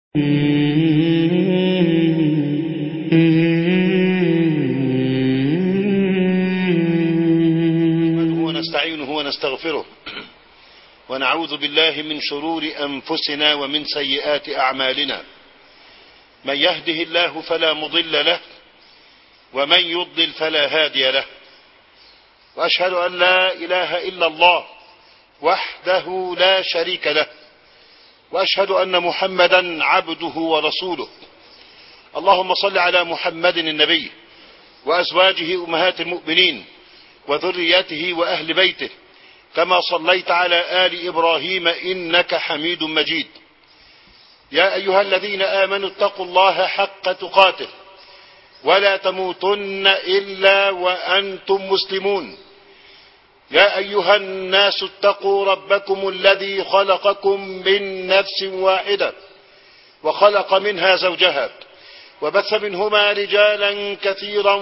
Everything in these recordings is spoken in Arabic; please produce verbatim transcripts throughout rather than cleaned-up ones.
ونستعينه ونستغفره ونعوذ بالله من شرور أنفسنا ومن سيئات أعمالنا. من يهده الله فلا مضل له ومن يضلل فلا هادي له، وأشهد أن لا إله إلا الله وحده لا شريك له، وأشهد أن محمدا عبده ورسوله. اللهم صل على محمد النبي وأزواجه أمهات المؤمنين وذريته وأهل بيته كما صليت على آل إبراهيم إنك حميد مجيد. يا أيها الذين آمنوا اتقوا الله حق تقاته ولا تموتن إلا وأنتم مسلمون. يا أيها الناس اتقوا ربكم الذي خلقكم من نفس واحدة وخلق منها زوجها وبث منهما رجالا كثيرا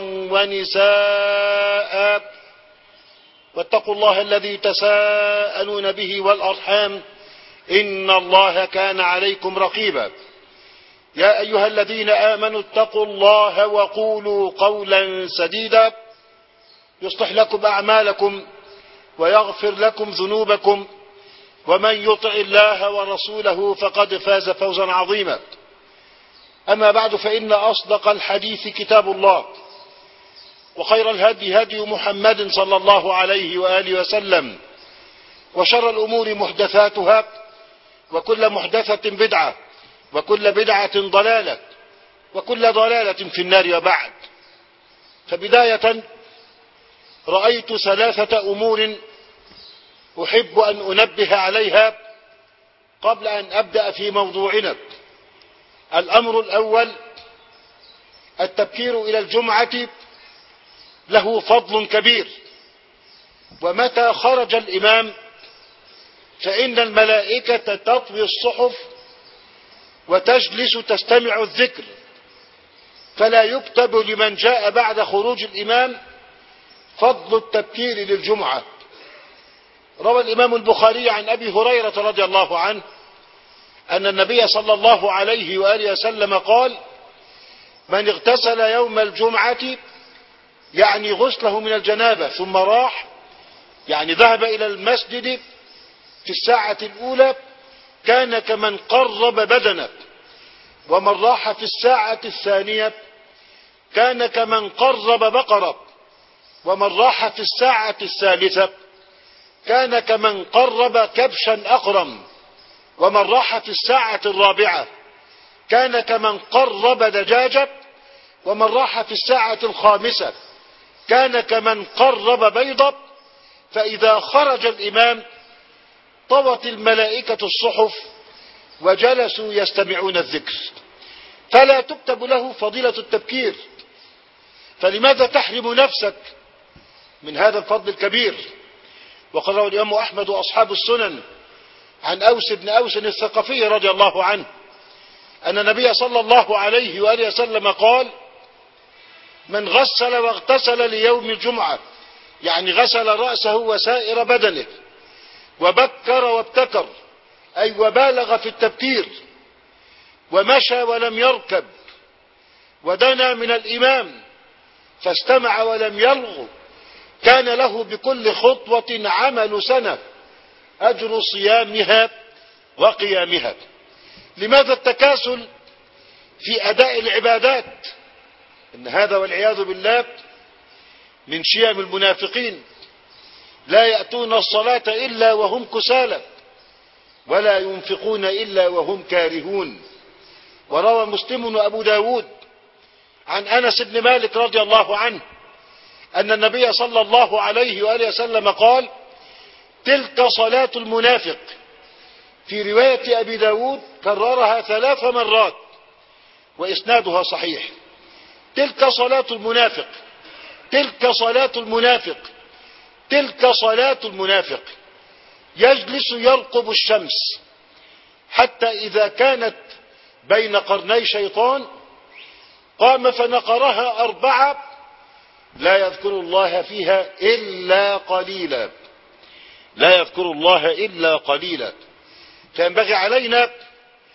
ونساء، واتقوا الله الذي تساءلون به والأرحام إن الله كان عليكم رقيبا. يا أيها الذين آمنوا اتقوا الله وقولوا قولا سديدا يصلح لكم أعمالكم ويغفر لكم ذنوبكم، ومن يطع الله ورسوله فقد فاز فوزا عظيما. أما بعد، فإن أصدق الحديث كتاب الله، وخير الهدي هدي محمد صلى الله عليه وآله وسلم، وشر الأمور محدثاتها، وكل محدثة بدعة، وكل بدعة ضلالة، وكل ضلالة في النار. وبعد، فبداية رأيت ثلاثة أمور أحب أن أنبه عليها قبل أن أبدأ في موضوعنا. الأمر الأول: التبكير إلى الجمعة له فضل كبير، ومتى خرج الإمام فإن الملائكة تطوي الصحف وتجلس تستمع الذكر، فلا يكتب لمن جاء بعد خروج الإمام فضل التبكير للجمعة. روى الإمام البخاري عن أبي هريرة رضي الله عنه أن النبي صلى الله عليه وآله وسلم قال: من اغتسل يوم الجمعة، يعني غسله من الجنابة، ثم راح، يعني ذهب إلى المسجد في الساعة الأولى، كان كمن قرب بدنه، ومن راح في الساعة الثانية كان كمن قرب بقرة، ومن راح في الساعة الثالثة كان كمن قرب كبشا أقرم، ومن راح في الساعة الرابعة كان كمن قرب دجاجة، ومن راح في الساعة الخامسة كان كمن قرب بيضة. فإذا خرج الإمام طوت الملائكة الصحف وجلسوا يستمعون الذكر، فلا تكتب له فضيلة التبكير. فلماذا تحرم نفسك من هذا الفضل الكبير؟ وقال رواه الإمام أحمد وأصحاب السنن عن أوس بن أوس الثقفي رضي الله عنه أن النبي صلى الله عليه وآله وسلم قال: من غسل واغتسل ليوم الجمعة، يعني غسل رأسه وسائر بدنه، وبكر وابتكر، أي وبالغ في التبكير، ومشى ولم يركب، ودنا من الإمام فاستمع ولم يلغ، كان له بكل خطوة عمل سنة، أجر صيامها وقيامها. لماذا التكاسل في أداء العبادات؟ إن هذا والعياذ بالله من شيم المنافقين، لا يأتون الصلاة إلا وهم كسالى، ولا ينفقون إلا وهم كارهون. وروى مسلم وأبو داود عن أنس بن مالك رضي الله عنه أن النبي صلى الله عليه وآله وسلم قال: تلك صلاة المنافق. في رواية أبي داود كررها ثلاث مرات وإسنادها صحيح: تلك صلاة المنافق، تلك صلاة المنافق، تلك صلاة المنافق. يجلس يرقب الشمس حتى إذا كانت بين قرني شيطان قام فنقرها أربعة لا يذكر الله فيها إلا قليلا، لا يذكر الله إلا قليلا. فينبغي علينا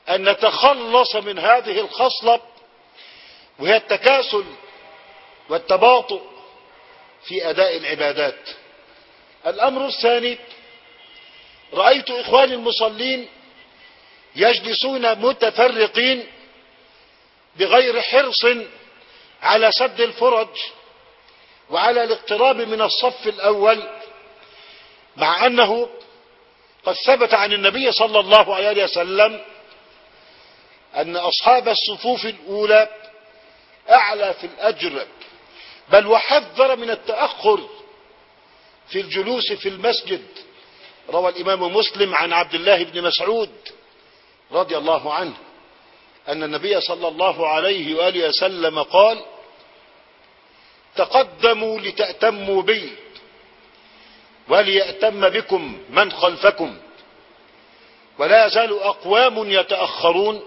أن نتخلص من هذه الخصلة، وهي التكاسل والتباطؤ في أداء العبادات. الأمر الثاني، رأيت إخواني المصلين يجلسون متفرقين بغير حرص على سد الفرج وعلى الاقتراب من الصف الأول، مع أنه قد ثبت عن النبي صلى الله عليه وسلم أن أصحاب الصفوف الأولى أعلى في الأجر، بل وحذر من التأخر في الجلوس في المسجد. روى الإمام مسلم عن عبد الله بن مسعود رضي الله عنه أن النبي صلى الله عليه وآله وسلم قال: تقدموا لتأتموا بي وليأتم بكم من خلفكم، ولا يزال أقوام يتأخرون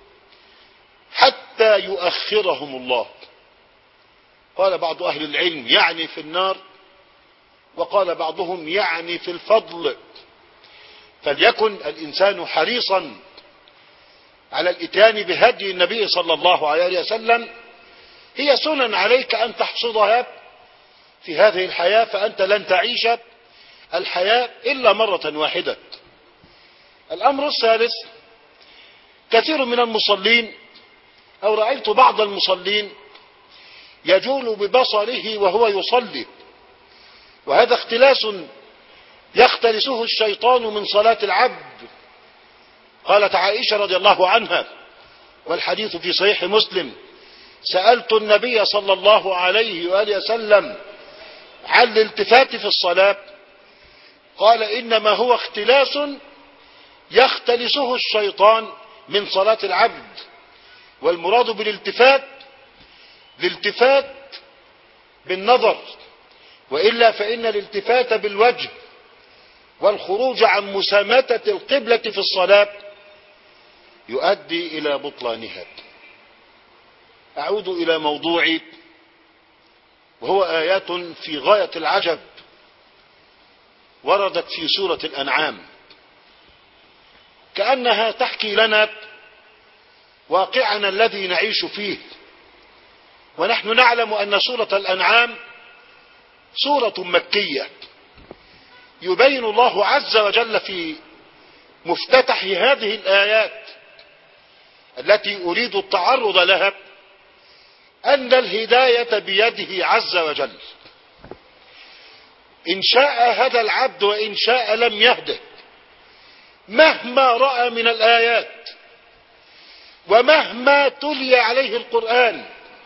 حتى يؤخرهم الله. قال بعض أهل العلم يعني في النار، وقال بعضهم يعني في الفضل. فليكن الإنسان حريصا على الإتيان بهدي النبي صلى الله عليه وسلم. هي سنن عليك أن تحصدها في هذه الحياة، فأنت لن تعيش الحياة إلا مرة واحدة. الأمر الثالث، كثير من المصلين أو رأيت بعض المصلين يجول ببصره وهو يصلي، وهذا اختلاس يختلسه الشيطان من صلاة العبد. قالت عائشة رضي الله عنها، والحديث في صحيح مسلم: سألت النبي صلى الله عليه وآله وسلم عن الالتفات في الصلاة، قال: إنما هو اختلاس يختلسه الشيطان من صلاة العبد. والمراد بالالتفات الالتفات بالنظر، وإلا فإن الالتفات بالوجه والخروج عن مسامتة القبلة في الصلاة يؤدي إلى بطلانها. أعود إلى موضوعي، وهو آيات في غاية العجب وردت في سورة الأنعام، كأنها تحكي لنا واقعنا الذي نعيش فيه. ونحن نعلم أن سورة الأنعام سورة مكية، يبين الله عز وجل في مفتتح هذه الآيات التي أريد التعرض لها أن الهداية بيده عز وجل. إن شاء هدى العبد وإن شاء لم يهده، مهما رأى من الآيات ومهما تلي عليه القرآن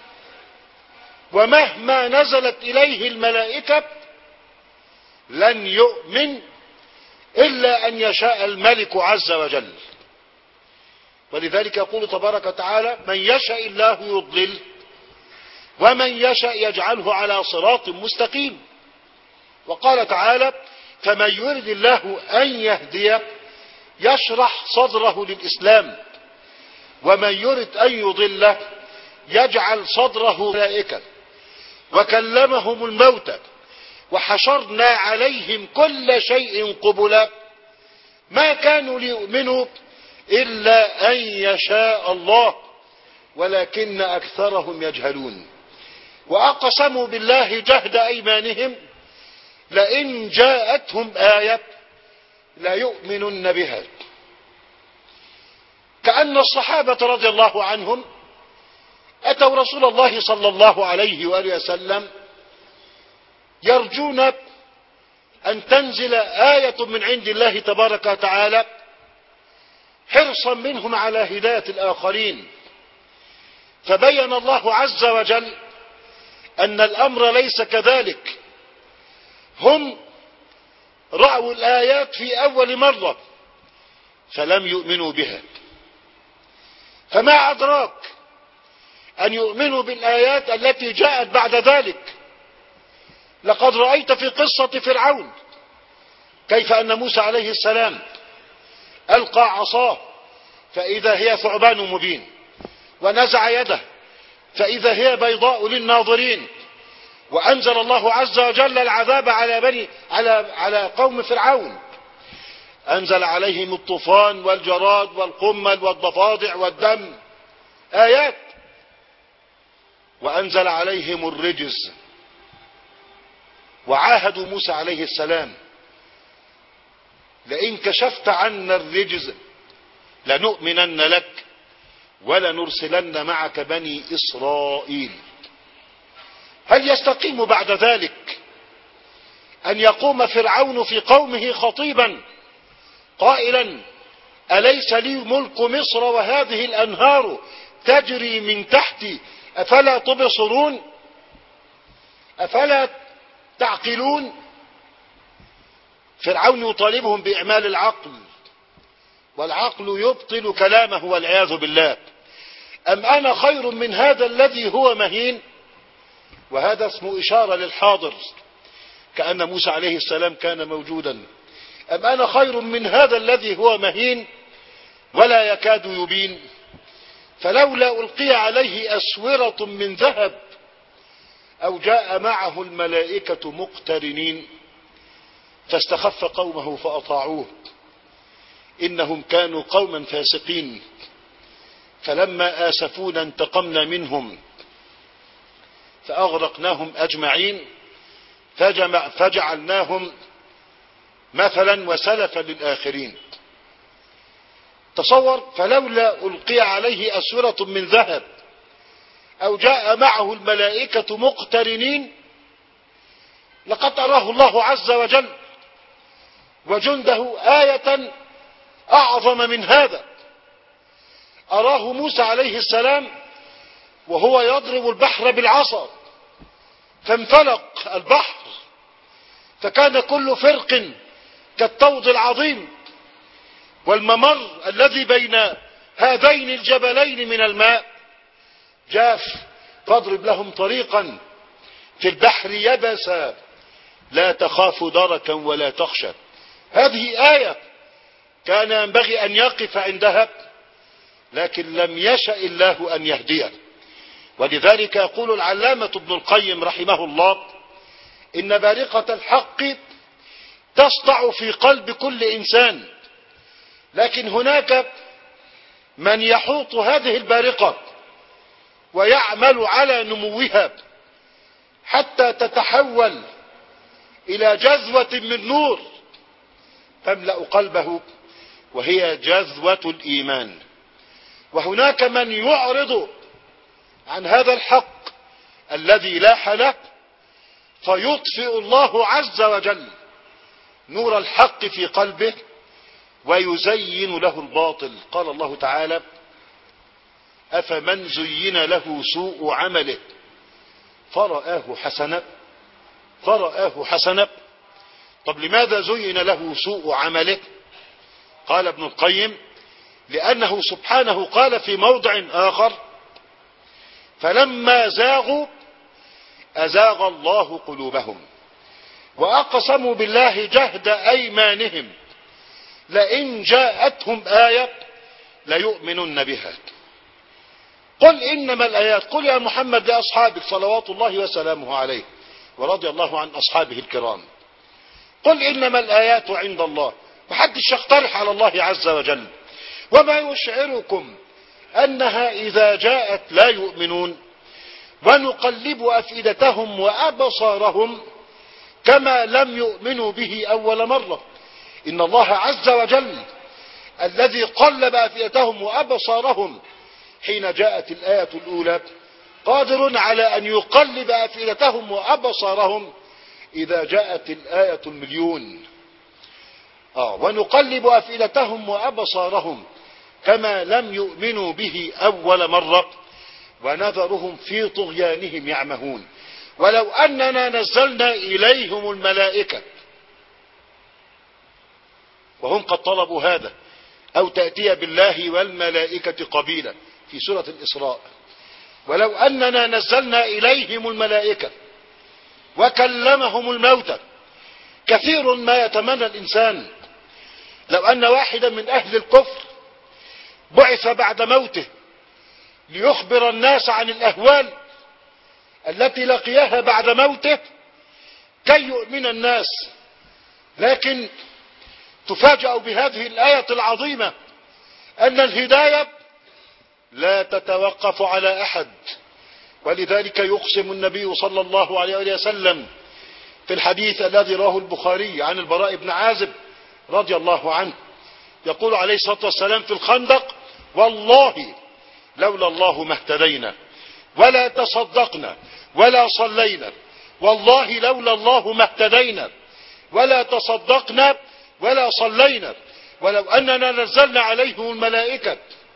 ومهما نزلت إليه الملائكة لن يؤمن إلا أن يشاء الملك عز وجل. ولذلك يقول تبارك وتعالى: من يشاء الله يضلل ومن يشاء يجعله على صراط مستقيم. وقال تعالى: فمن يرد الله أن يهديه يشرح صدره للإسلام، ومن يرد أن يضله يجعل صدره ملائكة، وكلمهم الموتى وحشرنا عليهم كل شيء قبلا ما كانوا ليؤمنوا إلا أن يشاء الله ولكن أكثرهم يجهلون. وأقسموا بالله جهد أيمانهم لئن جاءتهم آية ليؤمنن بها. كأن الصحابة رضي الله عنهم أتوا رسول الله صلى الله عليه وآله وسلم يرجون أن تنزل آية من عند الله تبارك وتعالى حرصا منهم على هداية الآخرين. فبين الله عز وجل أن الأمر ليس كذلك. هم رأوا الآيات في أول مرة فلم يؤمنوا بها، فما أدراك أن يؤمنوا بالآيات التي جاءت بعد ذلك. لقد رأيت في قصة فرعون كيف أن موسى عليه السلام ألقى عصاه فإذا هي ثعبان مبين، ونزع يده فإذا هي بيضاء للناظرين، وأنزل الله عز وجل العذاب على بني على على قوم فرعون. أنزل عليهم الطوفان والجراد والقمل والضفادع والدم، آيات. وأنزل عليهم الرجز، وعاهدوا موسى عليه السلام: لئن كشفت عنا الرجز لنؤمنن لك ولنرسلن معك بني إسرائيل. هل يستقيم بعد ذلك أن يقوم فرعون في قومه خطيبا قائلا: أليس لي ملك مصر وهذه الأنهار تجري من تحتي أفلا تبصرون أفلا تعقلون؟ فرعون يطالبهم بإعمال العقل، والعقل يبطل كلامه والعياذ بالله. أم أنا خير من هذا الذي هو مهين؟ وهذا اسمه إشارة للحاضر، كأن موسى عليه السلام كان موجودا. أم أنا خير من هذا الذي هو مهين ولا يكاد يبين؟ فلولا ألقي عليه أسورة من ذهب أو جاء معه الملائكة مقترنين فاستخف قومه فأطاعوه إنهم كانوا قوما فاسقين. فلما آسفونا انتقمنا منهم فأغرقناهم أجمعين فجمع فجعلناهم مثلا وسلفا للآخرين. تصور، فلولا ألقي عليه أسورة من ذهب أو جاء معه الملائكة مقترنين لقد أراه الله عز وجل وجنده آية أعظم من هذا. أراه موسى عليه السلام وهو يضرب البحر بالعصا فانفلق البحر فكان كل فرق كالطود العظيم، والممر الذي بين هذين الجبلين من الماء جاف، فاضرب لهم طريقا في البحر يبسا لا تخاف دركا ولا تخشى. هذه آية كان ينبغي أن يقف عندها، لكن لم يشأ الله أن يهديه. ولذلك يقول العلامة ابن القيم رحمه الله: إن بارقة الحق تسطع في قلب كل إنسان، لكن هناك من يحوط هذه البارقة ويعمل على نموها حتى تتحول إلى جذوة من نور تملأ قلبه، وهي جذوة الإيمان. وهناك من يعرض عن هذا الحق الذي لاح له فيطفئ الله عز وجل نور الحق في قلبه ويزين له الباطل. قال الله تعالى: أفمن زين له سوء عمله فرآه حسنا فرآه حسنا. طب لماذا زين له سوء عمله؟ قال ابن القيم: لأنه سبحانه قال في موضع آخر: فلما زاغوا أزاغ الله قلوبهم وأقسموا بالله جهد أيمانهم لئن جاءتهم آية ليؤمنن بها. قل إنما الآيات، قل يا محمد لأصحابك صلوات الله وسلامه عليه ورضي الله عن أصحابه الكرام، قل إنما الآيات عند الله. محدش يقترح على الله عز وجل. وما يشعركم أنها إذا جاءت لا يؤمنون ونقلب أفئدتهم وأبصارهم كما لم يؤمنوا به أول مرة. إن الله عز وجل الذي قلب أفئدتهم وأبصارهم حين جاءت الآية الأولى قادر على أن يقلب أفئدتهم وأبصارهم إذا جاءت الآية المليون. آه ونقلب أفئدتهم وأبصارهم كما لم يؤمنوا به أول مرة ونذرهم في طغيانهم يعمهون. ولو أننا نزلنا إليهم الملائكة وهم قد طلبوا هذا، أو تأتي بالله والملائكة قبيلا في سورة الإسراء، ولو أننا نزلنا إليهم الملائكة وكلمهم الموتى. كثير ما يتمنى الإنسان لو أن واحدا من أهل الكفر بعث بعد موته ليخبر الناس عن الأهوال التي لقيها بعد موته كي يؤمن الناس، لكن تفاجأ بهذه الآية العظيمة أن الهداية لا تتوقف على أحد. ولذلك يقسم النبي صلى الله عليه وسلم في الحديث الذي رواه البخاري عن البراء بن عازب رضي الله عنه، يقول عليه الصلاة والسلام في الخندق: والله لولا الله ما اهتدينا ولا تصدقنا ولا صلينا، والله لولا الله ما اهتدينا ولا تصدقنا ولا صلينا، ولو أننا نزلنا عليهم الملائكة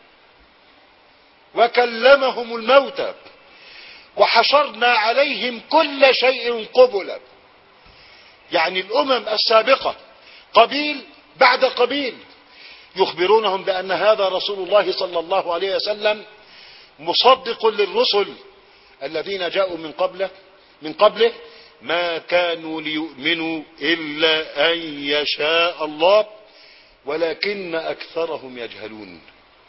وكلمهم الموتى وحشرنا عليهم كل شيء قبلا. يعني الأمم السابقة قبيل بعد قبيل يخبرونهم بأن هذا رسول الله صلى الله عليه وسلم مصدق للرسل الذين جاءوا من قبله من قبله ما كانوا ليؤمنوا إلا أن يشاء الله ولكن أكثرهم يجهلون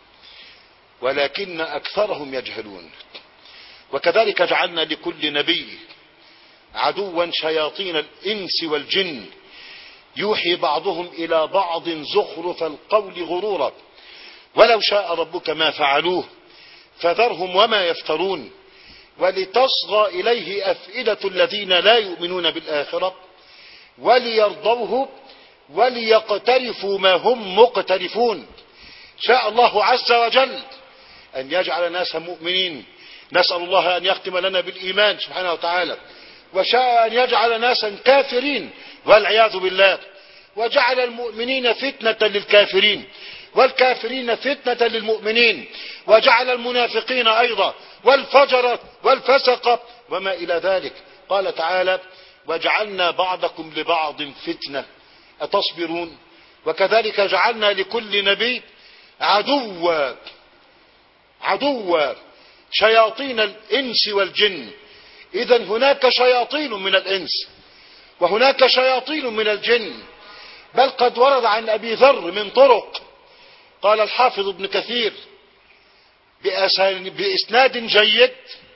ولكن أكثرهم يجهلون. وكذلك جعلنا لكل نبي عدوا شياطين الإنس والجن يوحي بعضهم إلى بعض زخرف القول غرورا ولو شاء ربك ما فعلوه فذرهم وما يفترون ولتصغى إليه أفئدة الذين لا يؤمنون بالآخرة وليرضوه وليقترفوا ما هم مقترفون. شاء الله عز وجل أن يجعل ناسا مؤمنين، نسأل الله أن يختم لنا بالإيمان سبحانه وتعالى، وشاء أن يجعل ناسا كافرين والعياذ بالله، وجعل المؤمنين فتنة للكافرين والكافرين فتنة للمؤمنين، وجعل المنافقين أيضا والفجر والفسق وما إلى ذلك. قال تعالى: وجعلنا بعضكم لبعض فتنة أتصبرون. وكذلك جعلنا لكل نبي عدوا عدوا شياطين الإنس والجن. إذن هناك شياطين من الإنس وهناك شياطين من الجن، بل قد ورد عن أبي ذر من طرق. قال الحافظ ابن كثير بإسناد جيد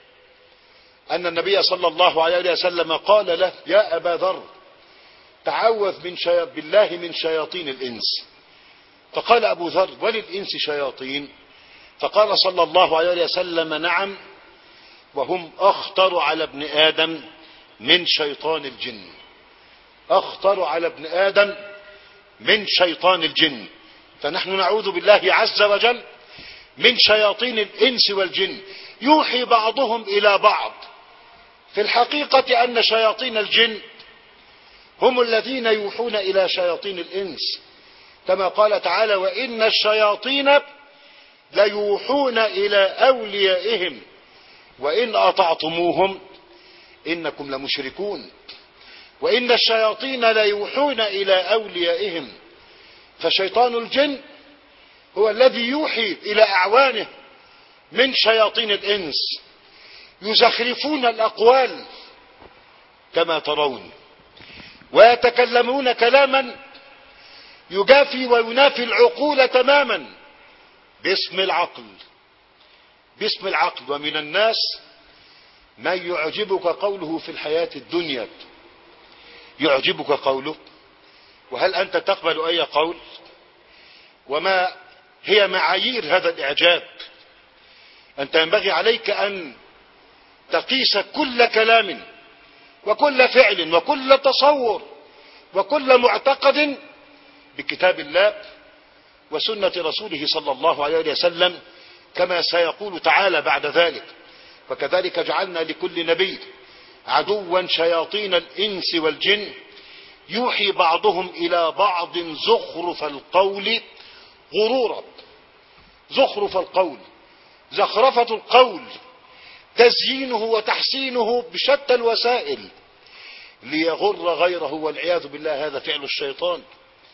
أن النبي صلى الله عليه وسلم قال له: يا أبا ذر تعوذ من شي... بالله من شياطين الإنس. فقال أبو ذر: وللإنس شياطين؟ فقال صلى الله عليه وسلم: نعم، وهم أخطر على ابن آدم من شيطان الجن. أخطر على ابن آدم من شيطان الجن. فنحن نعوذ بالله عز وجل من شياطين الإنس والجن يوحي بعضهم إلى بعض. في الحقيقة أن شياطين الجن هم الذين يوحون إلى شياطين الإنس، كما قال تعالى: وإن الشياطين ليوحون إلى أوليائهم وإن أطعتموهم إنكم لمشركون. وإن الشياطين ليوحون إلى أوليائهم. فشيطان الجن هو الذي يوحي إلى أعوانه من شياطين الإنس، يزخرفون الأقوال كما ترون، ويتكلمون كلاما يجافي وينافي العقول تماما باسم العقل باسم العقل. ومن الناس من يعجبك قوله في الحياة الدنيا، يعجبك قوله، وهل أنت تقبل أي قول؟ وما هي معايير هذا الإعجاب؟ أنت ينبغي عليك أن تقيس كل كلام وكل فعل وكل تصور وكل معتقد بكتاب الله وسنة رسوله صلى الله عليه وسلم، كما سيقول تعالى بعد ذلك: وكذلك جعلنا لكل نبي عدوا شياطين الإنس والجن يوحي بعضهم إلى بعض زخرف القول غرورا. زخرف القول، زخرفة القول، تزيينه وتحسينه بشتى الوسائل ليغر غيره والعياذ بالله. هذا فعل الشيطان،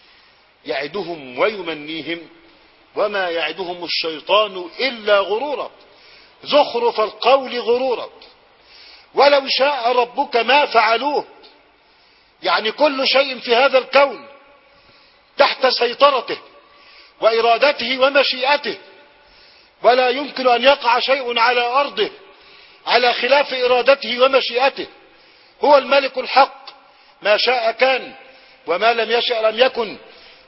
يعدهم ويمنيهم وما يعدهم الشيطان إلا غرورا. زخرف القول غرورا. ولو شاء ربك ما فعلوه. يعني كل شيء في هذا الكون تحت سيطرته وإرادته ومشيئته، ولا يمكن أن يقع شيء على أرضه على خلاف إرادته ومشيئته. هو الملك الحق، ما شاء كان وما لم يشأ لم يكن،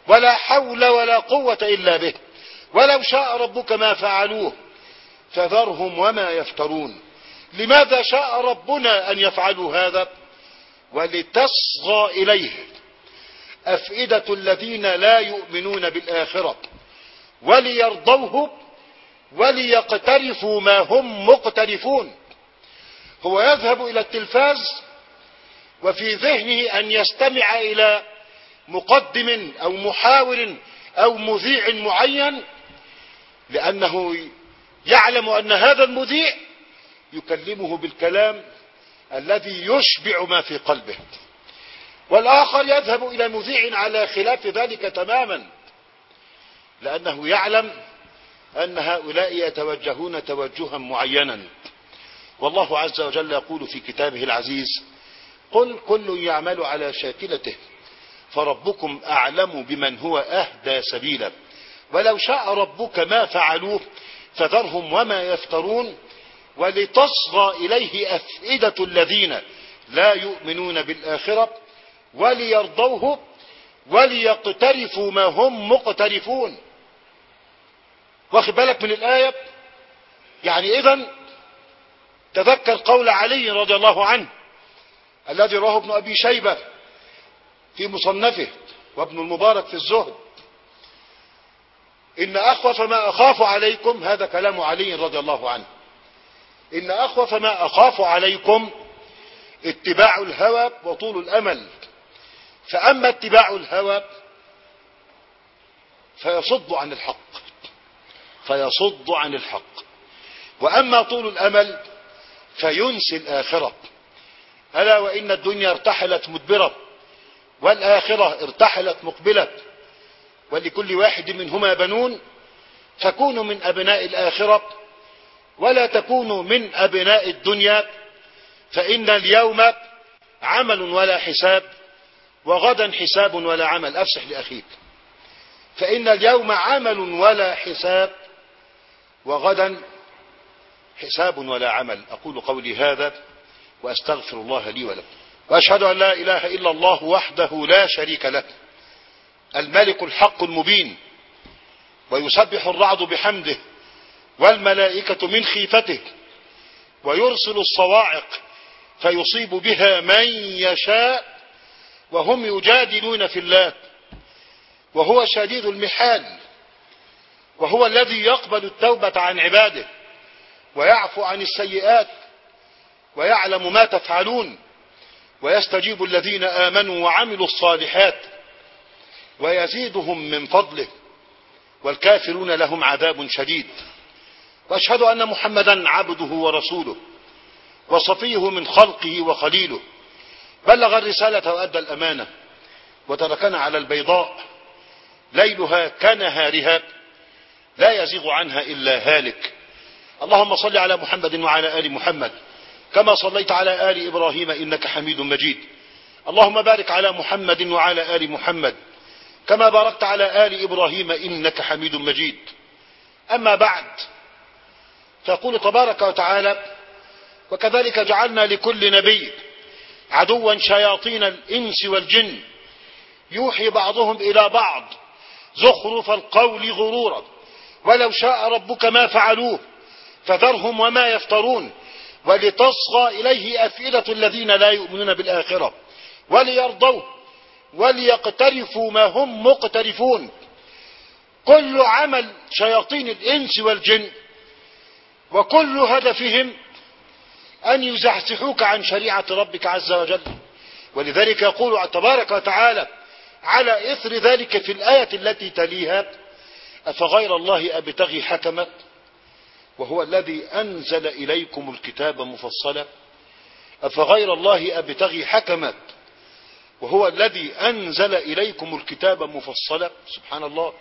ولا حول ولا قوة إلا به، ولو شاء ربك ما فعلوه فذرهم وما يفترون. لماذا شاء ربنا أن يفعلوا هذا؟ ولتصغى إليه أفئدة الذين لا يؤمنون بالآخرة وليرضوه وليقترفوا ما هم مقترفون. هو يذهب إلى التلفاز وفي ذهنه أن يستمع إلى مقدم أو محاور أو مذيع معين، لأنه يعلم أن هذا المذيع يكلمه بالكلام الذي يشبع ما في قلبه. والآخر يذهب إلى مذيع على خلاف ذلك تماما، لأنه يعلم أن هؤلاء يتوجهون توجها معينا. والله عز وجل يقول في كتابه العزيز: قل كل يعمل على شاكلته فربكم أعلم بمن هو أهدى سبيلا ولو شاء ربك ما فعلوه فذرهم وما يفترون ولتصغى إليه أفئدة الذين لا يؤمنون بالآخرة وليرضوه وليقترفوا ما هم مقترفون. واخد بالك من الآية؟ يعني إذن تذكر قول علي رضي الله عنه الذي رواه ابن أبي شيبة في مصنفه وابن المبارك في الزهد: إن أخوف ما أخاف عليكم، هذا كلام علي رضي الله عنه، إن أخوف ما أخاف عليكم اتباع الهوى وطول الأمل، فأما اتباع الهوى فيصد عن الحق فيصد عن الحق وأما طول الأمل فينسي الآخرة. ألا وإن الدنيا ارتحلت مدبرة والآخرة ارتحلت مقبلة، ولكل واحد منهما بنون، فكونوا من أبناء الآخرة ولا تكونوا من أبناء الدنيا، فإن اليوم عمل ولا حساب وغدا حساب ولا عمل. أفسح لأخيك. فإن اليوم عمل ولا حساب وغدا حساب ولا عمل. أقول قولي هذا وأستغفر الله لي ولكم، وأشهد أن لا إله إلا الله وحده لا شريك له الملك الحق المبين، ويسبح الرعد بحمده والملائكة من خيفته، ويرسل الصواعق فيصيب بها من يشاء وهم يجادلون في الله، وهو شديد المحال، وهو الذي يقبل التوبة عن عباده ويعفو عن السيئات ويعلم ما تفعلون، ويستجيب الذين آمنوا وعملوا الصالحات ويزيدهم من فضله، والكافرون لهم عذاب شديد. وأشهد أن محمدا عبده ورسوله وصفيه من خلقه وخليله، بلغ الرسالة وأدى الأمانة وتركنا على البيضاء ليلها كنهارها لا يزيغ عنها إلا هالك. اللهم صل على محمد وعلى آل محمد كما صليت على آل إبراهيم إنك حميد مجيد. اللهم بارك على محمد وعلى آل محمد كما باركت على آل إبراهيم إنك حميد مجيد. أما بعد، فيقول تبارك وتعالى: وكذلك جعلنا لكل نبي عدوا شياطين الإنس والجن يوحي بعضهم إلى بعض زخرف القول غرورا ولو شاء ربك ما فعلوه فذرهم وما يفترون ولتصغى إليه أفئدة الذين لا يؤمنون بالآخرة وليرضوه وليقترفوا ما هم مقترفون. كل عمل شياطين الإنس والجن وكل هدفهم أن يزحزحوك عن شريعة ربك عز وجل. ولذلك يقول تبارك وتعالى على إثر ذلك في الآية التي تليها: أفغير الله أبتغي حكما وهو الذي أنزل إليكم الكتاب مفصلا. أفغير الله أبتغي حكما وهو الذي أنزل إليكم الكتاب مفصلا. سبحان الله،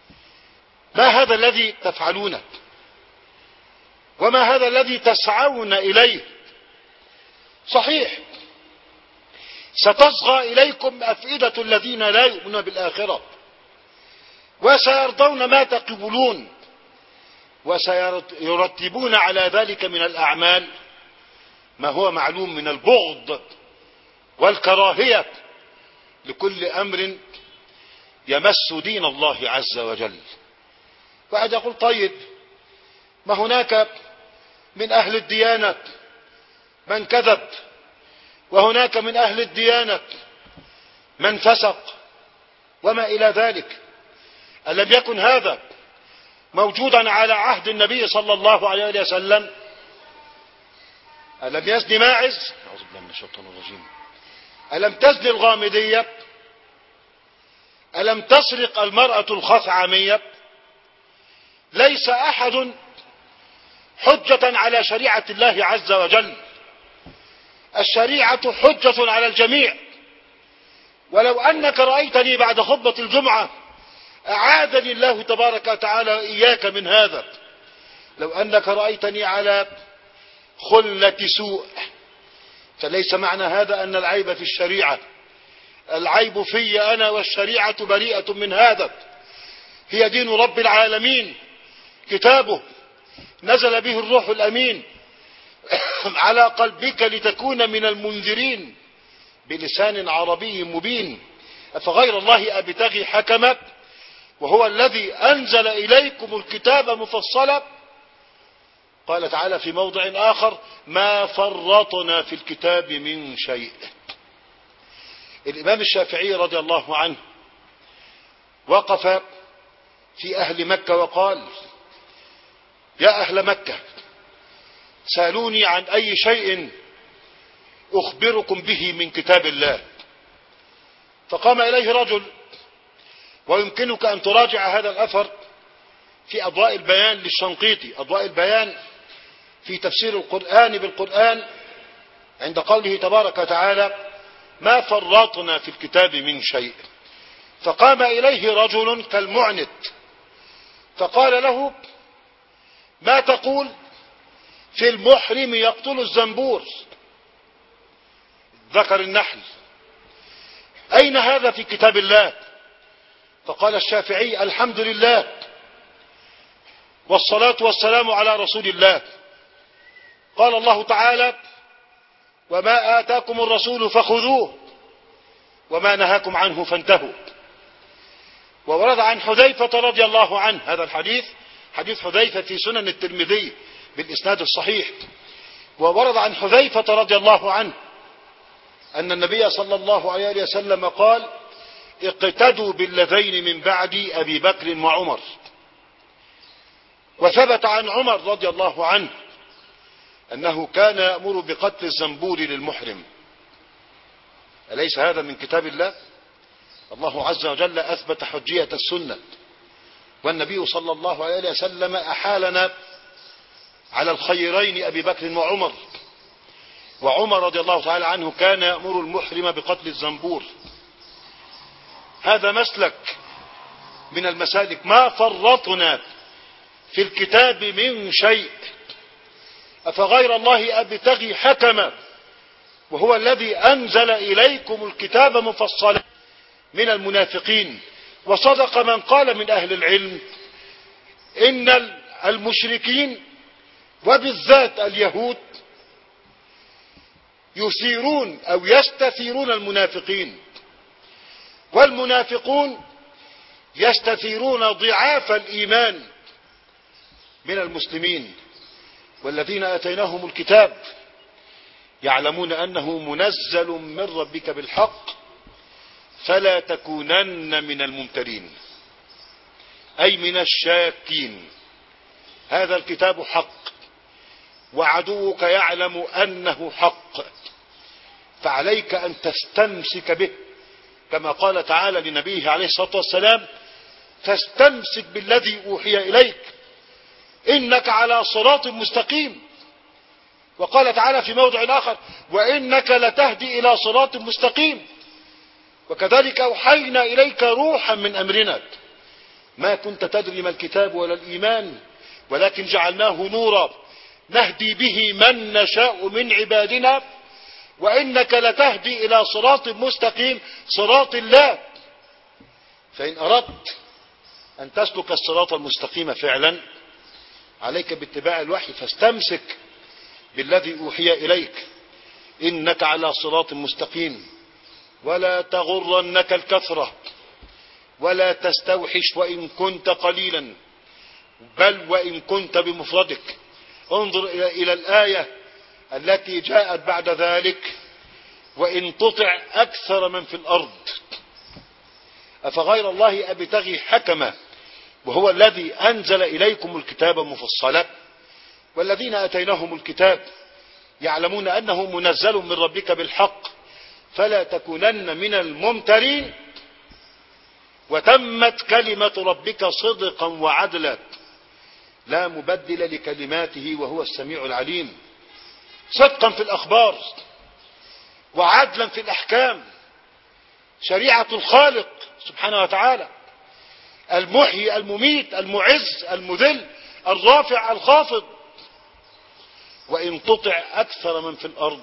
ما هذا الذي تفعلونه وما هذا الذي تسعون إليه؟ صحيح ستصغى إليكم أفئدة الذين لا يؤمنون بالآخرة وسيرضون ما تقبلون وسيرتبون على ذلك من الأعمال ما هو معلوم من البغض والكراهية لكل أمر يمس دين الله عز وجل. واحد يقول طيب ما هناك من أهل الديانة من كذب، وهناك من أهل الديانة من فسق وما إلى ذلك، ألم يكن هذا موجودا على عهد النبي صلى الله عليه وسلم؟ ألم يزني ماعز؟ أعوذ بالله من الشيطان الرجيم. ألم تزني الغامدية؟ ألم تسرق المرأة الخثعمية؟ ليس أحد حجة على شريعة الله عز وجل، الشريعة حجة على الجميع. ولو أنك رأيتني بعد خطبة الجمعة أعاذني الله تبارك وتعالى إياك من هذا، لو أنك رأيتني على خلة سوء، فليس معنى هذا أن العيب في الشريعة، العيب في أنا، والشريعة بريئة من هذا. هي دين رب العالمين، كتابه نزل به الروح الأمين على قلبك لتكون من المنذرين بلسان عربي مبين. أفغير الله أبتغي حكما وهو الذي أنزل إليكم الكتاب مفصلا؟ قال تعالى في موضع آخر ما فرطنا في الكتاب من شيء. الإمام الشافعي رضي الله عنه وقف في أهل مكة وقال يا أهل مكة سألوني عن أي شيء أخبركم به من كتاب الله. فقام إليه رجل، ويمكنك أن تراجع هذا الأثر في أضواء البيان للشنقيطي، أضواء البيان في تفسير القرآن بالقرآن، عند قوله تبارك وتعالى ما فرطنا في الكتاب من شيء. فقام إليه رجل كالمعنت فقال له ما تقول في المحرم يقتل الزنبور، ذكر النحل، أين هذا في كتاب الله؟ فقال الشافعي الحمد لله والصلاة والسلام على رسول الله. قال الله تعالى وما آتاكم الرسول فخذوه وما نهاكم عنه فانتهوا. وورد عن حذيفة رضي الله عنه هذا الحديث، حديث حذيفة في سنن الترمذي بالإسناد الصحيح. وورد عن حذيفة رضي الله عنه أن النبي صلى الله عليه وسلم قال اقتدوا بالذين من بعد أبي بكر وعمر. وثبت عن عمر رضي الله عنه أنه كان يأمر بقتل الزنبور للمحرم. أليس هذا من كتاب الله؟ الله عز وجل أثبت حجية السنة، والنبي صلى الله عليه وسلم أحالنا على الخيرين أبي بكر وعمر. وعمر رضي الله تعالى عنه كان يأمر المحرم بقتل الزنبور. هذا مسلك من المسالك، ما فرطنا في الكتاب من شيء. أفغير الله أبتغي حكما وهو الذي أنزل إليكم الكتاب مفصلا من المنافقين. وصدق من قال من أهل العلم إن المشركين وبالذات اليهود يثيرون أو يستثيرون المنافقين، والمنافقون يستثيرون ضعاف الإيمان من المسلمين. والذين آتيناهم الكتاب يعلمون أنه منزل من ربك بالحق فلا تكونن من الممترين، أي من الشاكين. هذا الكتاب حق وعدوك يعلم أنه حق، فعليك أن تستمسك به كما قال تعالى لنبيه عليه الصلاة والسلام فاستمسك بالذي أوحي إليك إنك على صراط مستقيم. وقال تعالى في موضع آخر وإنك لتهدي إلى صراط مستقيم. وكذلك أوحينا إليك روحا من أمرنا ما كنت تدري ما الكتاب ولا الإيمان ولكن جعلناه نورا نهدي به من نشاء من عبادنا وإنك لتهدي إلى صراط مستقيم صراط الله. فإن أردت أن تسلك الصراط المستقيم فعلا عليك باتباع الوحي، فاستمسك بالذي أوحي إليك إنك على صراط مستقيم. ولا تغرنك الكثرة ولا تستوحش وإن كنت قليلا، بل وإن كنت بمفردك. انظر إلى الآية التي جاءت بعد ذلك: وإن تطع أكثر من في الأرض أفغير الله أبتغي حكما وهو الذي أنزل إليكم الكتاب مفصلا والذين أتيناهم الكتاب يعلمون أنه منزل من ربك بالحق فلا تكونن من الممترين وتمت كلمة ربك صدقا وعدلا لا مبدل لكلماته وهو السميع العليم. صدقا في الأخبار وعدلا في الأحكام، شريعة الخالق سبحانه وتعالى، المحيي المميت المعز المذل الرافع الخافض. وإن تطع أكثر من في الأرض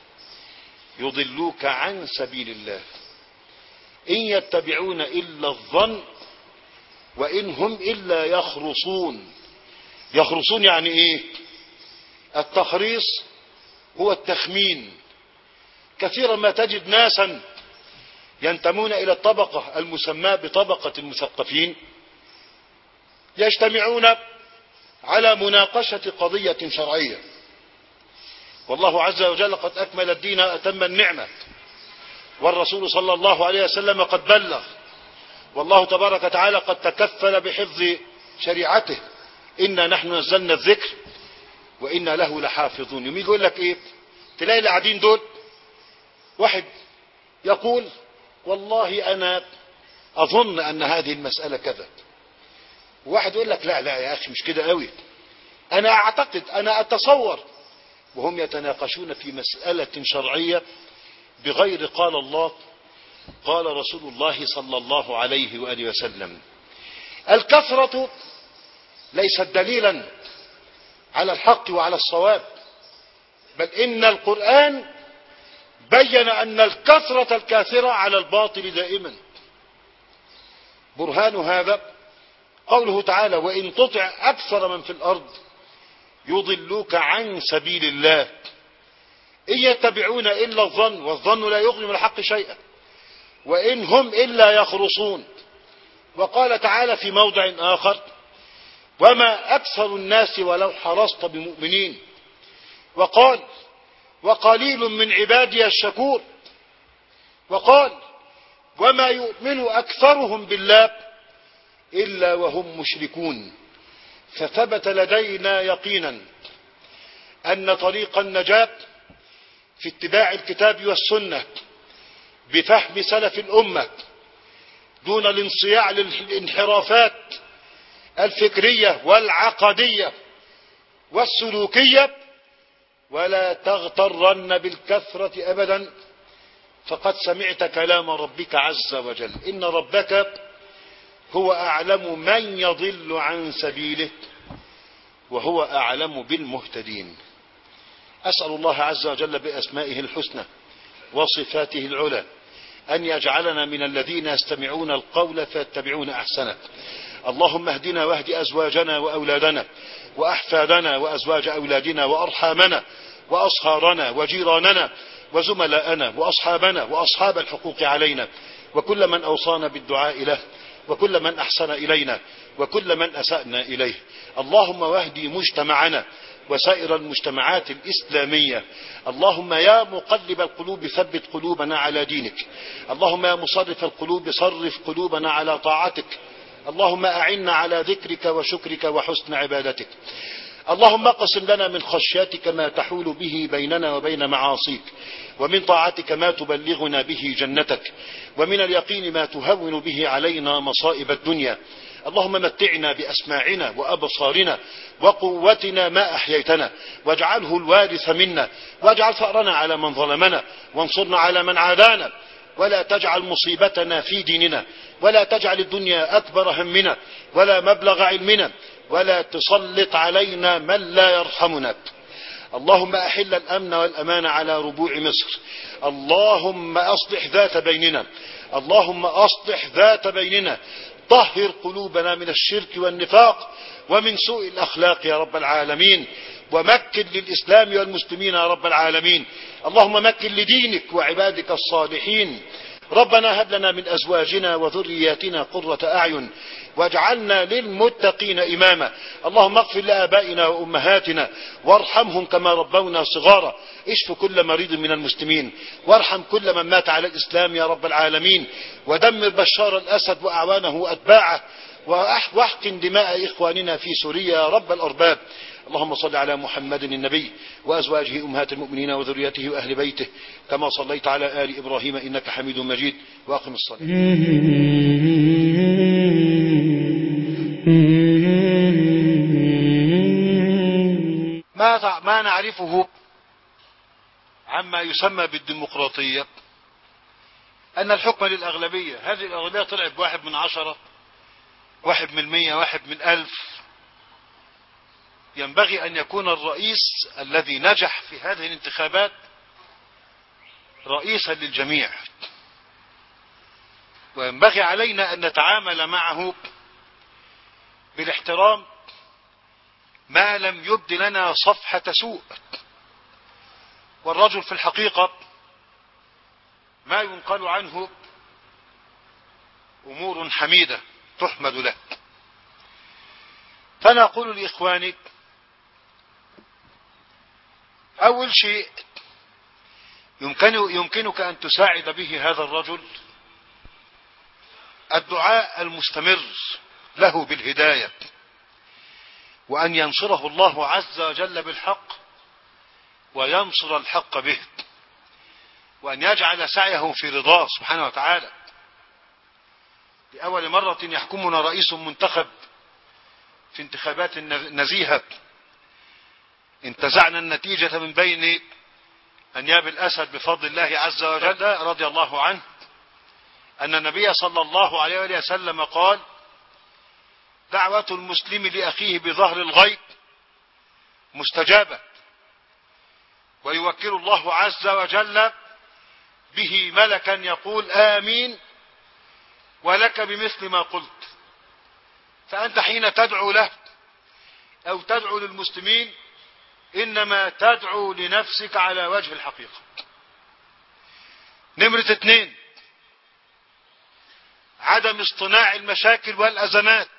يضلوك عن سبيل الله إن يتبعون إلا الظن وإن هم إلا يخرصون. يخرصون يعني إيه؟ التخريص هو التخمين. كثيرا ما تجد ناسا ينتمون إلى الطبقة المسماة بطبقة المثقفين يجتمعون على مناقشة قضية شرعية، والله عز وجل قد أكمل الدين أتم النعمة، والرسول صلى الله عليه وسلم قد بلغ، والله تبارك وتعالى قد تكفل بحفظ شريعته. إنا نحن نزلنا الذكر وإنا له لحافظون. يوم يقول لك إيه؟ تلاقي اللي قاعدين دول واحد يقول والله أنا أظن أن هذه المسألة كذا، وواحد يقول لك لا لا يا أخي مش كده قوي، أنا أعتقد أنا أتصور، وهم يتناقشون في مسألة شرعية بغير قال الله قال رسول الله صلى الله عليه وآله وسلم. الكثرة ليست دليلا على الحق وعلى الصواب، بل إن القرآن بين أن الكثرة الكاثرة على الباطل دائما. برهان هذا قوله تعالى: وإن تطع أكثر من في الأرض يضلوك عن سبيل الله إن يتبعون إلا الظن والظن لا يغني من الحق شيئا وإن هم إلا يخرصون. وقال تعالى في موضع آخر: وما أكثر الناس ولو حرصت بمؤمنين. وقال: وقليل من عبادي الشكور. وقال: وما يؤمن أكثرهم بالله إلا وهم مشركون. فثبت لدينا يقينا أن طريق النجاة في اتباع الكتاب والسنة بفهم سلف الأمة دون الانصياع للانحرافات الفكرية والعقدية والسلوكية. ولا تغترن بالكثرة أبدا فقد سمعت كلام ربك عز وجل: إن ربك هو أعلم من يضل عن سبيله وهو أعلم بالمهتدين. أسأل الله عز وجل بأسمائه الحسنى وصفاته العلى أن يجعلنا من الذين يستمعون القول فيتبعون أحسنه. اللهم اهدنا واهد أزواجنا وأولادنا وأحفادنا وأزواج أولادنا وأرحامنا وأصهارنا وجيراننا وزملاءنا وأصحابنا وأصحاب الحقوق علينا وكل من أوصانا بالدعاء له وكل من أحسن إلينا وكل من أسأنا إليه. اللهم واهدي مجتمعنا وسائر المجتمعات الإسلامية. اللهم يا مقلب القلوب ثبت قلوبنا على دينك. اللهم يا مصرف القلوب صرف قلوبنا على طاعتك. اللهم أعنا على ذكرك وشكرك وحسن عبادتك. اللهم اقسم لنا من خشيتك ما تحول به بيننا وبين معاصيك، ومن طاعتك ما تبلغنا به جنتك، ومن اليقين ما تهون به علينا مصائب الدنيا. اللهم متعنا بأسماعنا وأبصارنا وقوتنا ما أحييتنا، واجعله الوارث منا، واجعل ثأرنا على من ظلمنا، وانصرنا على من عادانا، ولا تجعل مصيبتنا في ديننا، ولا تجعل الدنيا أكبر همنا ولا مبلغ علمنا، ولا تسلط علينا من لا يرحمنا. اللهم أحل الأمن والأمان على ربوع مصر. اللهم أصلح ذات بيننا. اللهم أصلح ذات بيننا. طهر قلوبنا من الشرك والنفاق ومن سوء الأخلاق يا رب العالمين، ومكن للإسلام والمسلمين يا رب العالمين. اللهم مكن لدينك وعبادك الصالحين. ربنا هب لنا من أزواجنا وذرياتنا قرة أعين واجعلنا للمتقين إماما. اللهم اغفر لآبائنا وأمهاتنا وارحمهم كما ربونا صغارا. اشف كل مريض من المسلمين وارحم كل من مات على الإسلام يا رب العالمين. ودمر بشار الأسد وأعوانه وأتباعه واحقن دماء إخواننا في سوريا يا رب الأرباب. اللهم صل على محمد النبي وأزواجه أمهات المؤمنين وذريته وأهل بيته كما صليت على آل إبراهيم إنك حميد مجيد. وأقم الصلاة. ما ما نعرفه عما يسمى بالديمقراطية أن الحكم للأغلبية. هذه الأغلبية طلعت بواحد من عشرة، واحد من مية، واحد من ألف. ينبغي أن يكون الرئيس الذي نجح في هذه الانتخابات رئيسا للجميع، وينبغي علينا أن نتعامل معه بالاحترام ما لم يبد لنا صفحة سوء. والرجل في الحقيقة ما ينقل عنه أمور حميدة تحمد له. فأنا أقول لإخواني أول شيء يمكن يمكنك أن تساعد به هذا الرجل الدعاء المستمر له بالهداية، وأن ينصره الله عز وجل بالحق وينصر الحق به، وأن يجعل سعيه في رضاه سبحانه وتعالى. لأول مرة يحكمنا رئيس منتخب في انتخابات نزيهة انتزعنا النتيجة من بين أنياب الأسد بفضل الله عز وجل رضي الله عنه، أن النبي صلى الله عليه وسلم قال: دعوة المسلم لأخيه بظهر الغيب مستجابة، ويوكل الله عز وجل به ملكا يقول آمين ولك بمثل ما قلت. فأنت حين تدعو له أو تدعو للمسلمين إنما تدعو لنفسك على وجه الحقيقة. نمرة اثنين، عدم اصطناع المشاكل والأزمات،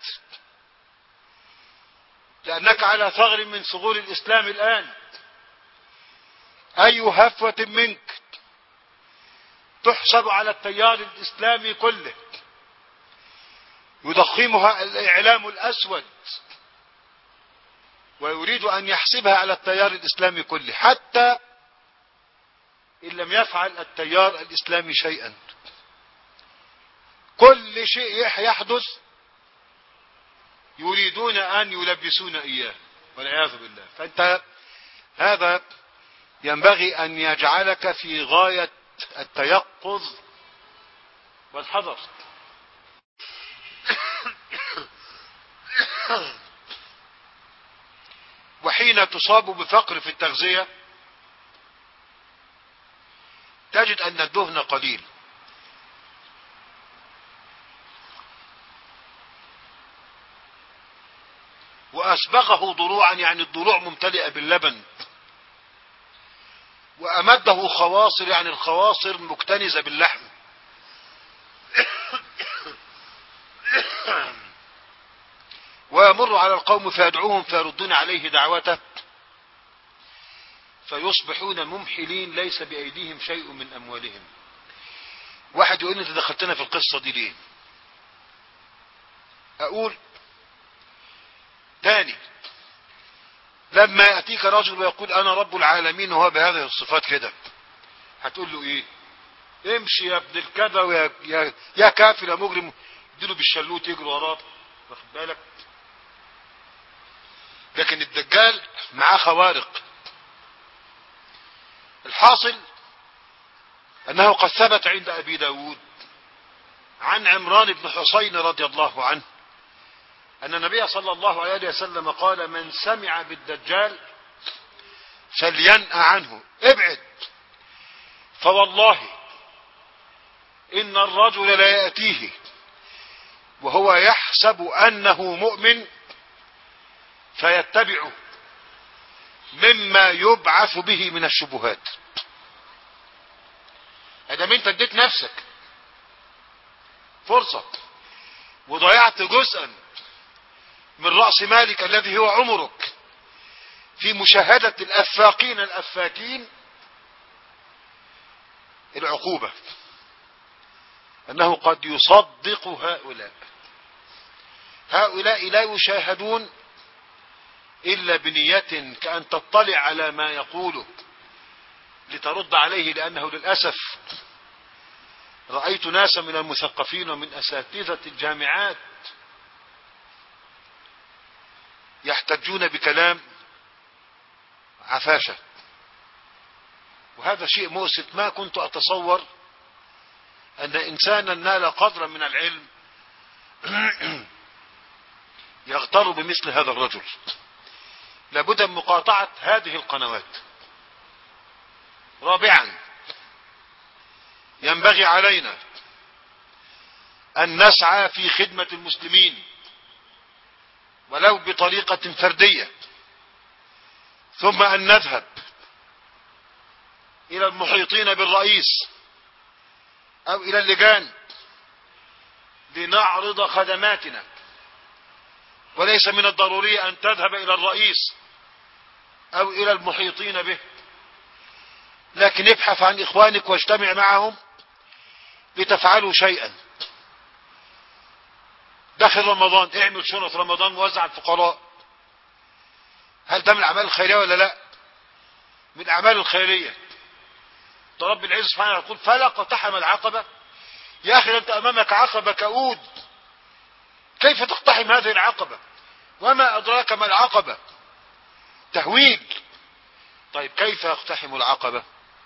لأنك على ثغر من ثغور الإسلام الآن. أي هفوة منك تحسب على التيار الإسلامي كله يضخمها الإعلام الأسود ويريد أن يحسبها على التيار الإسلامي كله، حتى إن لم يفعل التيار الإسلامي شيئا. كل شيء يحدث يريدون أن يلبسون إياه والعياذ بالله. فأنت هذا ينبغي أن يجعلك في غاية التيقظ والحذر. وحين تصاب بفقر في التغذية تجد أن الدهن قليل، وأسبغه ضروعا، يعني الضروع ممتلئة باللبن، وأمده خواصر، يعني الخواصر مكتنزة باللحم. ويمر على القوم فيدعوهم فيردون عليه دعوته فيصبحون ممحلين ليس بأيديهم شيء من أموالهم. واحد يقول لي انت دخلتنا في القصة دي ليه؟ أقول تاني، لما يأتيك رجل ويقول أنا رب العالمين وهو بهذه الصفات كده، هتقول له إيه؟ امشي يا ابن الكذا ويا يا, يا كافر يا مجرم، اديله بالشلوت يجري وراه، واخد بالك؟ لكن الدجال معاه خوارق. الحاصل أنه قد ثبت عند أبي داود عن عمران بن حسين رضي الله عنه أن النبي صلى الله عليه وسلم قال: من سمع بالدجال فلينأ عنه، ابعد، فوالله إن الرجل لا يأتيه وهو يحسب أنه مؤمن فيتبعه مما يبعث به من الشبهات. هذا من انت اديت نفسك فرصة وضيعت جزءا من رأس مالك الذي هو عمرك في مشاهدة الأفاقين الأفاكين، العقوبة أنه قد يصدق هؤلاء هؤلاء لا يشاهدون إلا بنية كأن تطلع على ما يقوله لترد عليه، لأنه للأسف رأيت ناسا من المثقفين ومن أساتذة الجامعات يحتجون بكلام عفاشة، وهذا شيء مؤسف. ما كنت أتصور أن إنسانا نال قدرا من العلم يغتر بمثل هذا الرجل. لابد من مقاطعة هذه القنوات. رابعا، ينبغي علينا أن نسعى في خدمة المسلمين ولو بطريقة فردية، ثم أن نذهب إلى المحيطين بالرئيس أو إلى اللجان لنعرض خدماتنا، وليس من الضروري أن تذهب إلى الرئيس أو إلى المحيطين به، لكن ابحث عن إخوانك واجتمع معهم لتفعلوا شيئا. داخل رمضان اعمل شنط رمضان ووزع الفقراء. هل ده من الأعمال الخيرية ولا لا؟ من الأعمال الخيرية. رب العزة سبحانه يقول فلا اقتحم العقبة. يا أخي أنت أمامك عقبة كؤود، كيف تقتحم هذه العقبة؟ وما أدراك ما العقبة؟ تهويج. طيب كيف يقتحم العقبة؟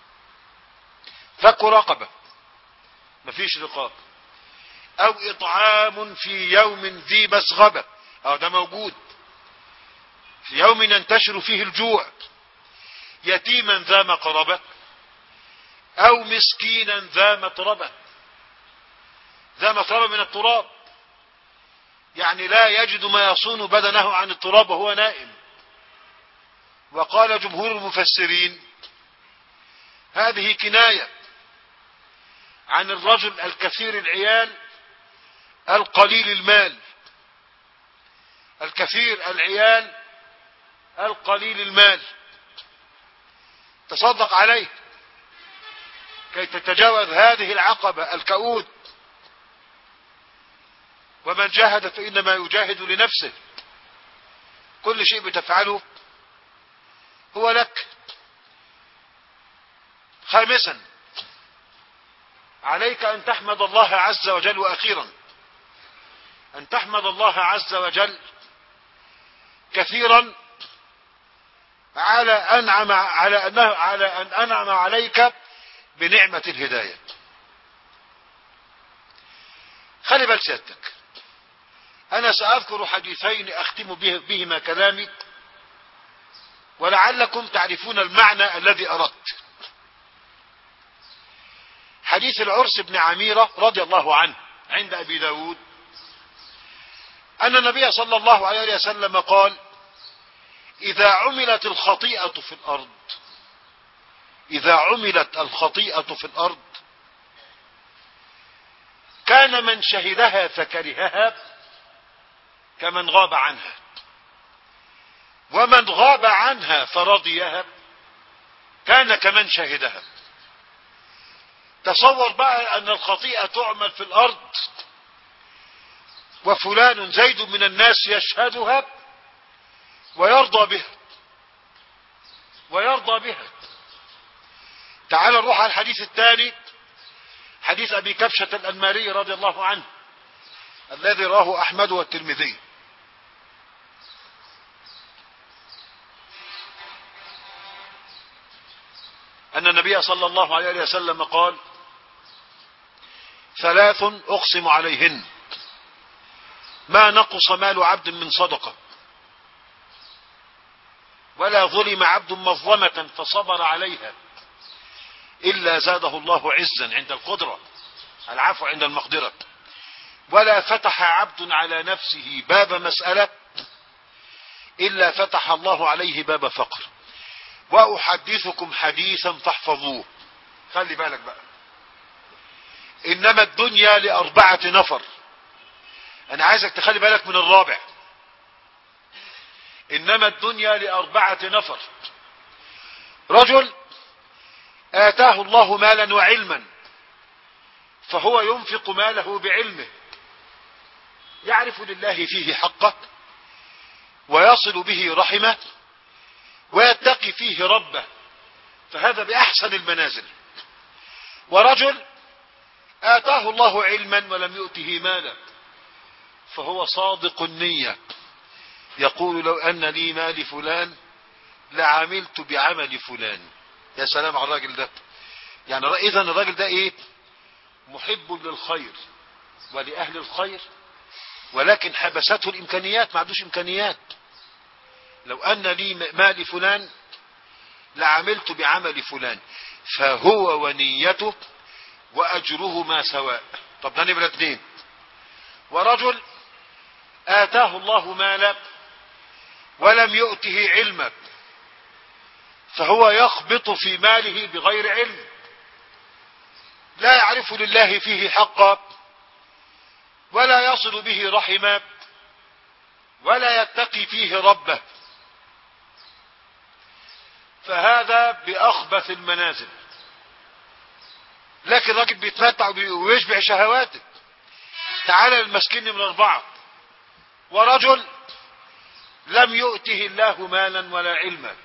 فك رقبة، مفيش رقاب، أو إطعام في يوم ذي مسغبة، أو ده موجود، في يوم ينتشر فيه الجوع، يتيما ذا مقربة أو مسكينا ذا متربة. ذا متربة من التراب، يعني لا يجد ما يصون بدنه عن التراب وهو نائم. وقال جمهور المفسرين هذه كناية عن الرجل الكثير العيال القليل المال. الكثير العيال القليل المال، تصدق عليه كي تتجاوز هذه العقبة الكؤود. ومن جاهد فإنما يجاهد لنفسه، كل شيء بتفعله هو لك. خامسا، عليك أن تحمد الله عز وجل، وأخيرا أن تحمد الله عز وجل كثيرا على أنعم على أنه على أن أنعم عليك بنعمة الهداية. خلي بال سيادتك، أنا سأذكر حديثين أختم بهما كلامي ولعلكم تعرفون المعنى الذي أردت. حديث العرس بن عميرة رضي الله عنه عند أبي داود أن النبي صلى الله عليه وسلم قال إذا عملت الخطيئة في الأرض إذا عملت الخطيئة في الأرض كان من شهدها فكرهها كمن غاب عنها، ومن غاب عنها فرضيها كان كمن شهدها. تصور بقى أن الخطيئة تعمل في الأرض وفلان زيد من الناس يشهدها ويرضى بها ويرضى بها. تعال نروح على الحديث الثاني، حديث أبي كبشة الأنماري رضي الله عنه الذي رواه أحمد والترمذي. أن النبي صلى الله عليه وسلم قال ثلاث أقسم عليهن ما نقص مال عبد من صدقة ولا ظلم عبد مظلمة فصبر عليها إلا زاده الله عزا عند القدرة، العفو عند المقدرة، ولا فتح عبد على نفسه باب مسألة إلا فتح الله عليه باب فقر. وأحدثكم حديثا فاحفظوه. خلي بالك بقى، إنما الدنيا لأربعة نفر. أنا عايزك تخلي بالك من الرابع. إنما الدنيا لأربعة نفر: رجل آتاه الله مالا وعلما فهو ينفق ماله بعلمه، يعرف لله فيه حقه ويصل به رحمه ويتقي فيه ربه، فهذا بأحسن المنازل. ورجل آتاه الله علما ولم يؤته مالا فهو صادق النية، يقول لو أن لي مال فلان لعملت بعمل فلان. يا سلام على الراجل ده. يعني إذا الراجل ده إيه؟ محب للخير ولأهل الخير، ولكن حبسته الإمكانيات، ما عندوش إمكانيات. لو أن لي مال فلان لعملت بعمل فلان، فهو ونيته وأجرهما سواء. طب ده نمرة اثنين. ورجل آتاه الله مالا ولم يؤته علما فهو يخبط في ماله بغير علم، لا يعرف لله فيه حقا ولا يصل به رحما ولا يتقي فيه ربه، فهذا بأخبث المنازل. لكن راجل بيتمتع ويشبع شهواته. تعالى المسكين من أربعة: ورجل لم يؤته الله مالا ولا علما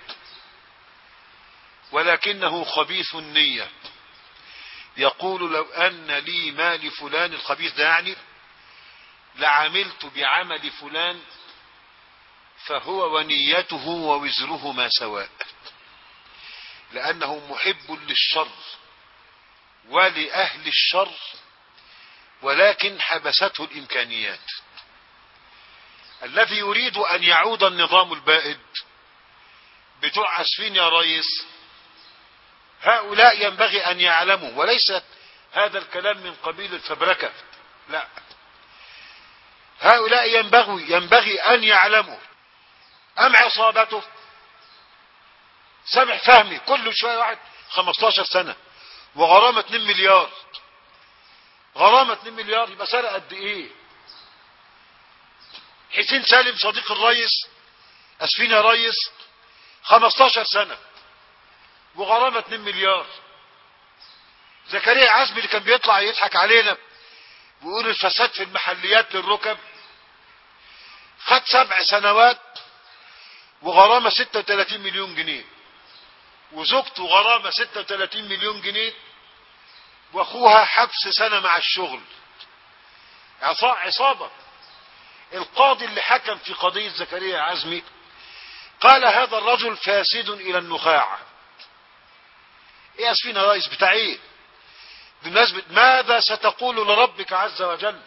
ولكنه خبيث النية، يقول لو أن لي مال فلان، الخبيث ده يعني، لعملت بعمل فلان فهو ونيته ووزرهما سواء، لأنه محب للشر ولأهل الشر ولكن حبسته الإمكانيات. الذي يريد أن يعود النظام البائد بتوع أسفين يا ريس، هؤلاء ينبغي أن يعلموا، وليس هذا الكلام من قبيل الفبركة، لا، هؤلاء ينبغي ينبغي أن يعلموا. أم عصابته سمع فهمي كل شوية واحد خمستاشر سنة وغرامة اتنين مليار، غرامة اتنين مليار، يبقى سرق قد ايه؟ حسين سالم صديق الرئيس أسفين يا ريس خمستاشر سنة وغرامة اتنين مليار. زكريا عزمي اللي كان بيطلع يضحك علينا ويقول الفساد في المحليات للركب، خد سبع سنوات وغرامة ستة وثلاثين مليون جنيه، وزوجته غرامة ستة وثلاثين مليون جنيه، واخوها حبس سنة مع الشغل. عصابة. القاضي اللي حكم في قضية زكريا عزمي قال هذا الرجل فاسد الى النخاع. ايه اسفين يا رئيس بتاع ايه؟ بالنسبة ماذا ستقول لربك عز وجل؟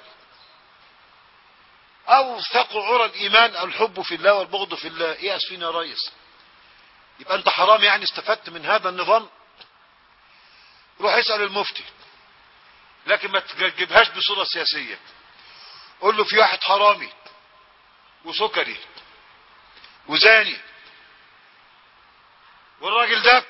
اوثق عرى الايمان الحب في الله والبغض في الله. ايه اسفين يا ريس؟ يبقى انت حرام يعني استفدت من هذا النظام؟ روح اسأل المفتي، لكن ما تجيبهاش بصورة سياسية. قول له في واحد حرامي وسكري وزاني، والراجل ده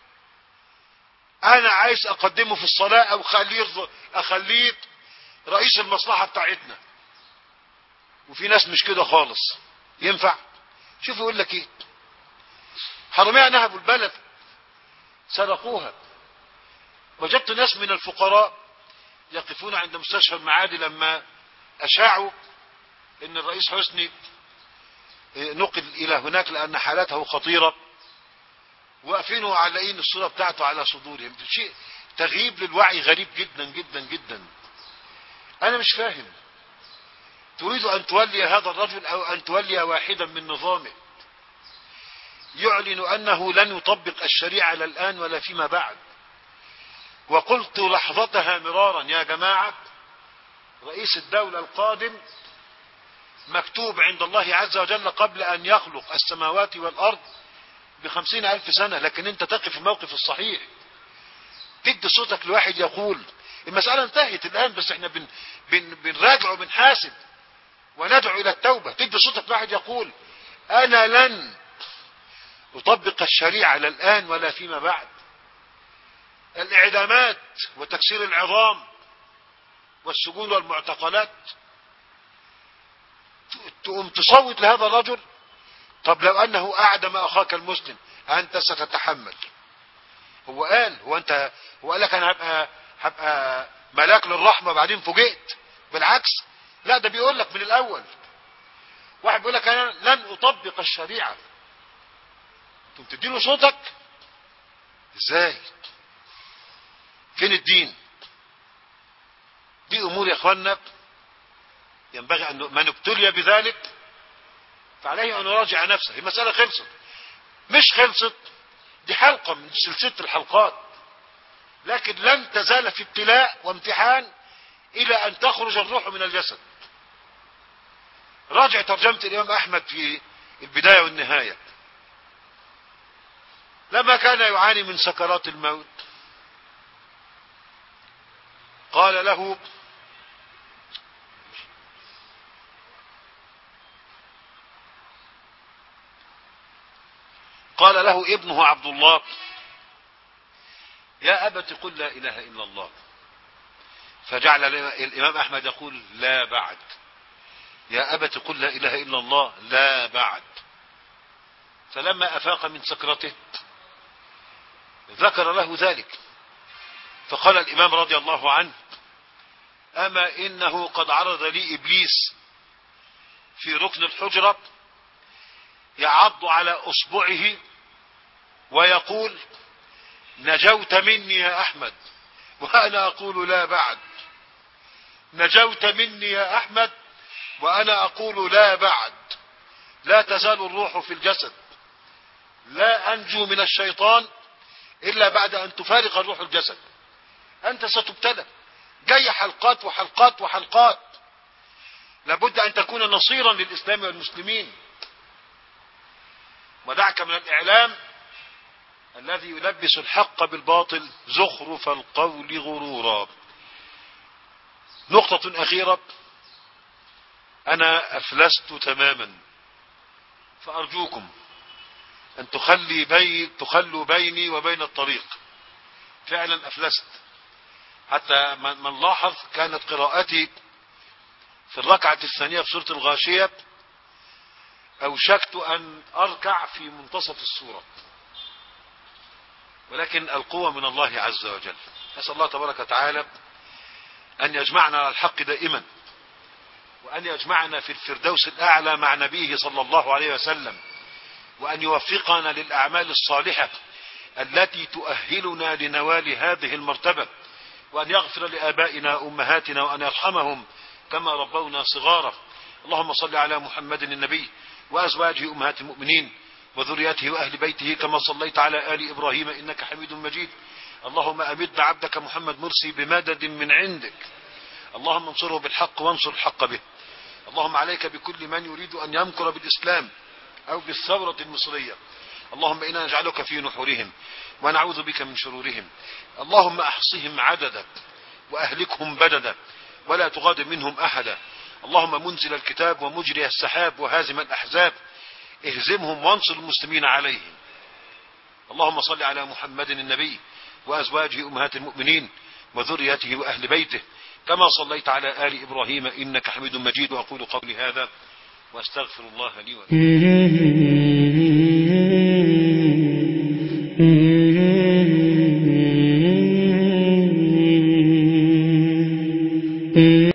انا عايز اقدمه في الصلاة او خليه اخليه رئيس المصلحة بتاعتنا. وفي ناس مش كده خالص. ينفع؟ شوف يقول لك ايه، حرامية نهبوا البلد سرقوها. وجدت ناس من الفقراء يقفون عند مستشفى المعادي لما اشاعوا ان الرئيس حسني نقل الى هناك لان حالته خطيرة، واقفين وعلقين الصورة بتاعته على صدورهم. شيء تغييب للوعي غريب جدا جدا جدا. انا مش فاهم، تريد ان تولي هذا الرجل او ان تولي واحدا من نظامه يعلن انه لن يطبق الشريعة لا الان ولا فيما بعد. وقلت لحظتها مرارا يا جماعة، رئيس الدولة القادم مكتوب عند الله عز وجل قبل ان يخلق السماوات والارض بخمسين الف سنة، لكن انت تقف الموقف الصحيح، تدي صوتك لواحد يقول المسألة انتهت الان بس احنا بن بن بنراجع وبنحاسب وندعو الى التوبة. تدي صوتك لواحد يقول انا لن اطبق الشريعة لا الان ولا فيما بعد. الاعدامات وتكسير العظام والسجون والمعتقلات، تقوم تصوت لهذا الرجل؟ طب لو أنه أعدم أخاك المسلم أنت ستتحمل. هو قال هو أنت هو قال لك أنا هبقى هبقى ملاك للرحمة بعدين فوجئت؟ بالعكس، لا ده بيقول لك من الأول. واحد بيقول لك أنا لن أطبق الشريعة، تقوم تديله صوتك؟ إزاي؟ فين الدين؟ دي أمور يا إخواننا ينبغي أن من ابتلي بذلك فعليه أن يراجع نفسه. المسألة خلصت؟ مش خلصت، دي حلقة من سلسلة الحلقات، لكن لن تزال في ابتلاء وامتحان إلى أن تخرج الروح من الجسد. راجع ترجمة الإمام أحمد في البداية والنهاية، لما كان يعاني من سكرات الموت قال له قال له ابنه عبد الله: يا أبت قل لا إله إلا الله. فجعل الإمام أحمد يقول: لا بعد. يا أبت قل لا إله إلا الله، لا بعد. فلما أفاق من سكرته ذكر له ذلك، فقال الإمام رضي الله عنه: أما إنه قد عرض لي إبليس في ركن الحجرة يعض على أصبعه ويقول: نجوت مني يا أحمد، وأنا أقول لا بعد. نجوت مني يا أحمد وأنا أقول لا بعد. لا تزال الروح في الجسد، لا أنجو من الشيطان إلا بعد أن تفارق الروح الجسد. أنت ستبتلى، جاي حلقات وحلقات وحلقات. لابد أن تكون نصيرا للإسلام والمسلمين، ودعك من الإعلام الذي يلبس الحق بالباطل زخرف القول غرورا. نقطة أخيرة: أنا أفلست تماما، فأرجوكم أن تخلي بي تخلوا بيني وبين الطريق. فعلا أفلست، حتى من لاحظ كانت قراءتي في الركعة الثانية في سورة الغاشية أوشكت أن أركع في منتصف السورة، ولكن القوة من الله عز وجل. نسأل الله تبارك وتعالى أن يجمعنا على الحق دائما، وأن يجمعنا في الفردوس الأعلى مع نبيه صلى الله عليه وسلم، وأن يوفقنا للأعمال الصالحة التي تؤهلنا لنوال هذه المرتبة، وأن يغفر لآبائنا وأمهاتنا وأن يرحمهم كما ربونا صغارا. اللهم صل على محمد النبي وأزواجه أمهات المؤمنين وذريته وأهل بيته كما صليت على آل إبراهيم إنك حميد مجيد. اللهم أمد عبدك محمد مرسي بمدد من عندك، اللهم انصره بالحق وانصر الحق به. اللهم عليك بكل من يريد أن يمكر بالإسلام أو بالثورة المصرية. اللهم إنا نجعلك في نحورهم ونعوذ بك من شرورهم. اللهم أحصهم عددا وأهلكهم بددا ولا تغادر منهم أحدا. اللهم منزل الكتاب ومجري السحاب وهازم الأحزاب اهزمهم وانصر المسلمين عليهم. اللهم صل على محمد النبي وأزواجه أمهات المؤمنين وذريته وأهل بيته كما صليت على آل إبراهيم إنك حميد مجيد. وأقول قولي هذا وأستغفر الله لي ولكم.